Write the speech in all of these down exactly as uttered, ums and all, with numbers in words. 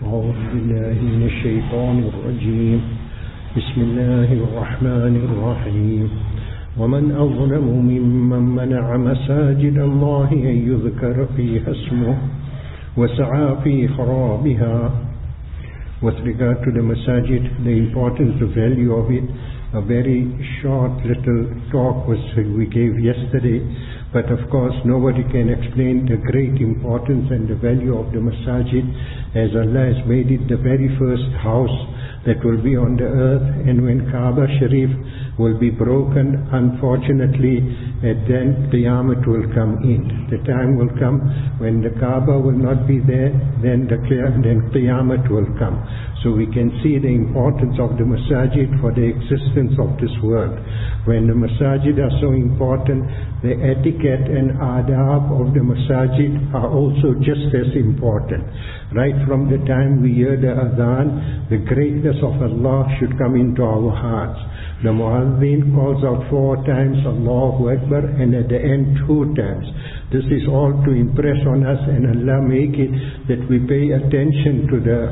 أعوذ بالله من الشيطان الرجيم بسم الله الرحمن الرحيم ومن أظلم ممن منع مساجد الله أن يذكر فيها اسمه وسعى في خرابها. With regard to the masajid, the importance, the value of it, a very short little talk was we gave yesterday, but of course nobody can explain the great importance and the value of the masajid, as Allah has made it the very first house that will be on the earth, and when Kaaba Sharif will be broken, unfortunately, and then Qiyamah will come in. The time will come when the Kaaba will not be there, then the then Qiyamah will come. So we can see the importance of the masajid for the existence of this world. When the masajid are so important, the etiquette and adab of the masajid are also just as important. Right from the time we hear the adhan, the greatness of Allah should come into our hearts. The muazzin calls out four times Allahu Akbar, and at the end two times. This is all to impress on us, and Allah make it that we pay attention to the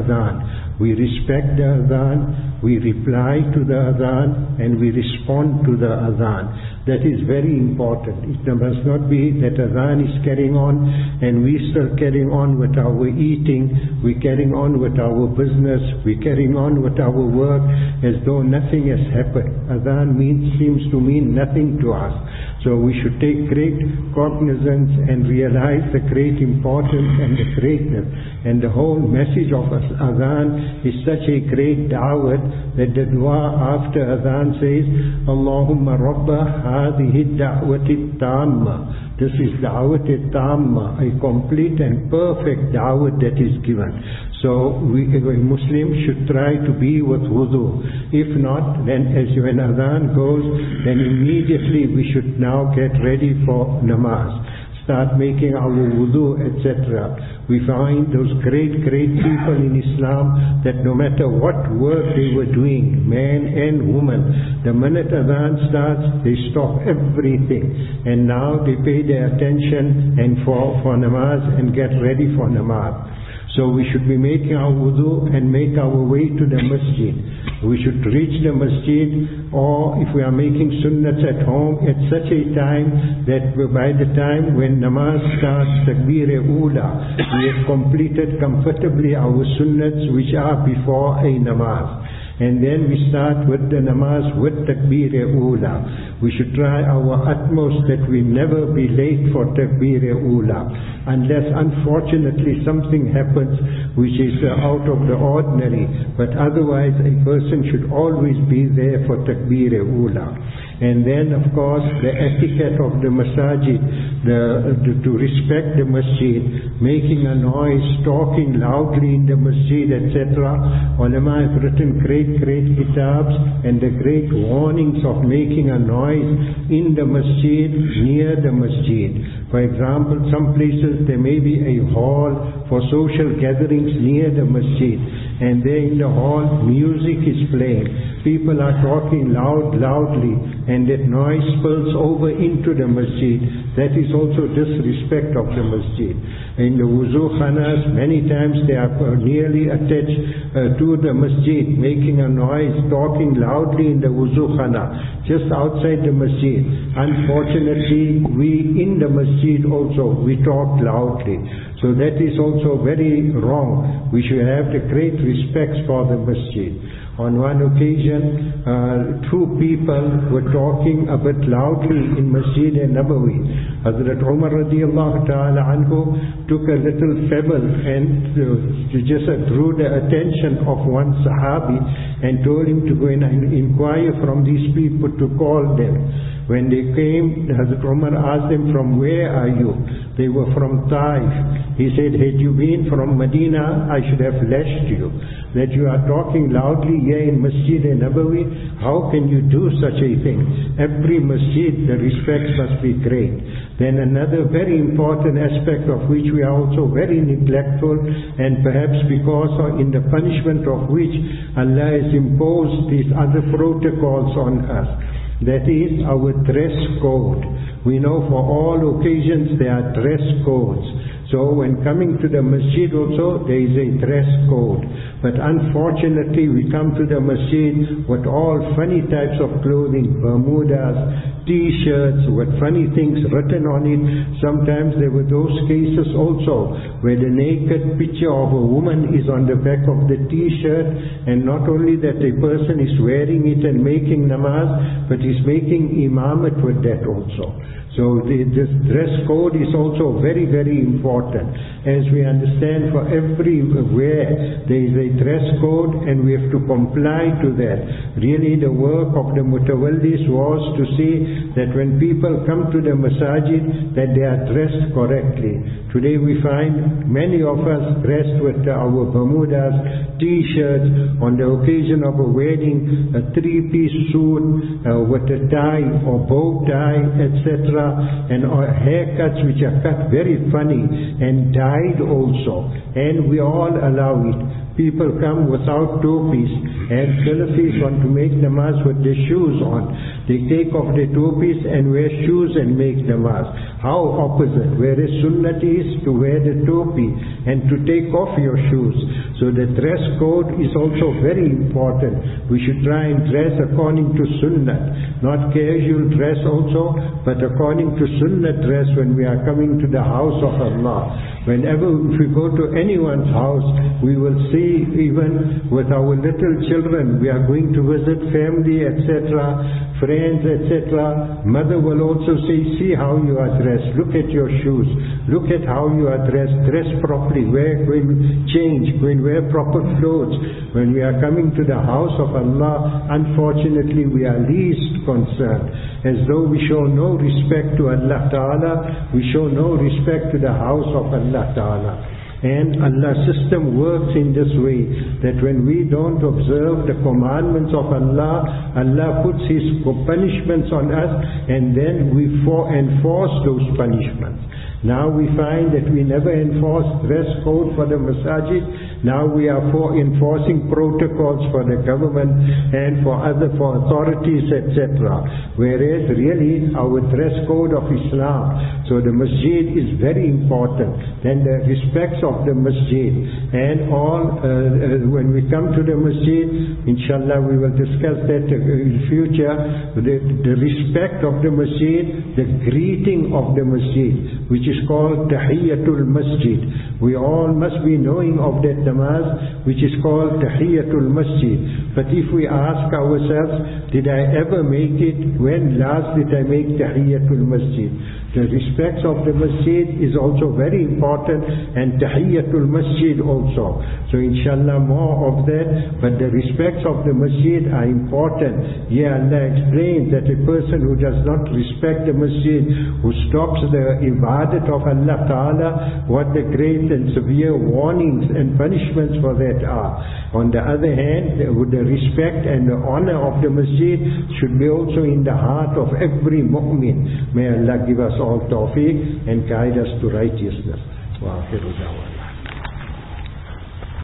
adhan. We respect the adhan, we reply to the adhan, and we respond to the adhan. That is very important. It must not be that adhan is carrying on and we still carrying on with our eating, we carrying on with our business, we carrying on with our work as though nothing has happened. Adhan means, seems to mean nothing to us. So we should take great cognizance and realize the great importance and the greatness. And the whole message of adhan is such a great da'wat that the dua after adhan says, Allahumma Rabba hadhihi da'wati tamma. This is da'wati tamma, a complete and perfect da'wat that is given. So we, a Muslim should try to be with wudu. If not, then as when adhan goes, then immediately we should now get ready for namaz. Start making our wudu, et cetera. We find those great, great people in Islam that no matter what work they were doing, man and woman, the minute adhan starts, they stop everything. And now they pay their attention and for, for namaz and get ready for namaz. So we should be making our wudu and make our way to the masjid. We should reach the masjid, or if we are making sunnats at home, at such a time that by the time when namaz starts, takbir-e-ula, we have completed comfortably our sunnats which are before a namaz. And then we start with the namaz with takbir-e-ula. We should try our utmost that we never be late for takbir-e-ula. Unless unfortunately something happens which is uh, out of the ordinary. But otherwise a person should always be there for takbir-e-ula. And then of course the etiquette of the masajid, the, the, to respect the masjid, making a noise, talking loudly in the masjid, et cetera. Ulama have written great, great kitabs and the great warnings of making a noise in the masjid, near the masjid. For example, some places there may be a hall for social gatherings near the masjid, and there in the hall music is playing. People are talking loud, loudly, and that noise spills over into the masjid. That is also disrespect of the masjid. In the wuzu khanas, many times they are nearly attached uh, to the masjid, making a noise, talking loudly in the wuzu khana, just outside the masjid. Unfortunately, we in the masjid also, we talk loudly. So that is also very wrong. We should have the great respect for the masjid. On one occasion, uh, two people were talking a bit loudly in Masjid al-Nabawi. Hazrat Umar radiallahu ta'ala anhu took a little pebble and uh, just uh, drew the attention of one sahabi and told him to go and inquire from these people to call them. When they came, Hazrat Umar asked them, from where are you? They were from Taif. He said, had you been from Medina, I should have lashed you. That you are talking loudly here in Masjid al-Nabawi, how can you do such a thing? Every masjid, the respect must be great. Then another very important aspect of which we are also very neglectful, and perhaps because of in the punishment of which Allah has imposed these other protocols on us. That is our dress code. We know for all occasions there are dress codes. So when coming to the masjid also, there is a dress code. But unfortunately, we come to the masjid with all funny types of clothing, Bermudas, T-shirts with funny things written on it. Sometimes there were those cases also where the naked picture of a woman is on the back of the T-shirt, and not only that a person is wearing it and making namaz, but is making imamat with that also. So the, this dress code is also very, very important. As we understand, for everywhere there is a dress code and we have to comply to that. Really the work of the mutawallis was to see that when people come to the masajid, that they are dressed correctly. Today we find many of us dressed with our Bermudas, T-shirts, on the occasion of a wedding, a three-piece suit uh, with a tie or bow tie, et cetera, and our haircuts which are cut very funny and dyed also, and we all allow it. People come without topis, and Salafis want to make namaz with their shoes on. They take off their topis and wear shoes and make namaz. How opposite? Whereas sunnat is to wear the topi and to take off your shoes. So the dress code is also very important. We should try and dress according to sunnat, not casual dress also, but according to sunnat dress when we are coming to the house of Allah. Whenever if we go to anyone's house, we will see, even with our little children, we are going to visit family, et cetera, friends, et cetera. Mother will also say, see how you are dressed, look at your shoes, look at how you are dressed, dress properly, wear, go and change, go and wear proper clothes. When we are coming to the house of Allah, unfortunately we are least concerned. As though we show no respect to Allah Ta'ala, we show no respect to the house of Allah Ta'ala. And Allah's system works in this way, that when we don't observe the commandments of Allah, Allah puts His punishments on us, and then we for enforce those punishments. Now we find that we never enforce dress code for the masajid. Now we are for enforcing protocols for the government and for other for authorities, et cetera. Whereas really our dress code of Islam. So the masjid is very important. Then the respects of the masjid and all. Uh, uh, when we come to the masjid, inshallah we will discuss that in future. The, the respect of the masjid, the greeting of the masjid, which is called Tahiyyatul Masjid. We all must be knowing of that namaz, which is called Tahiyyatul Masjid. But if we ask ourselves, did I ever make it? When last did I make Tahiyyatul Masjid? The respects of the masjid is also very important, and Tahiyyatul Masjid also. So inshallah more of that, but the respects of the masjid are important. Yeah, Allah explains that a person who does not respect the masjid, who stops the ibadat of Allah Ta'ala, what the great and severe warnings and punishments for that are. On the other hand, with the respect and the honor of the masjid should be also in the heart of every mu'min. May Allah give us all tawfiq and guide us to righteousness. Wa akhiru da'wana.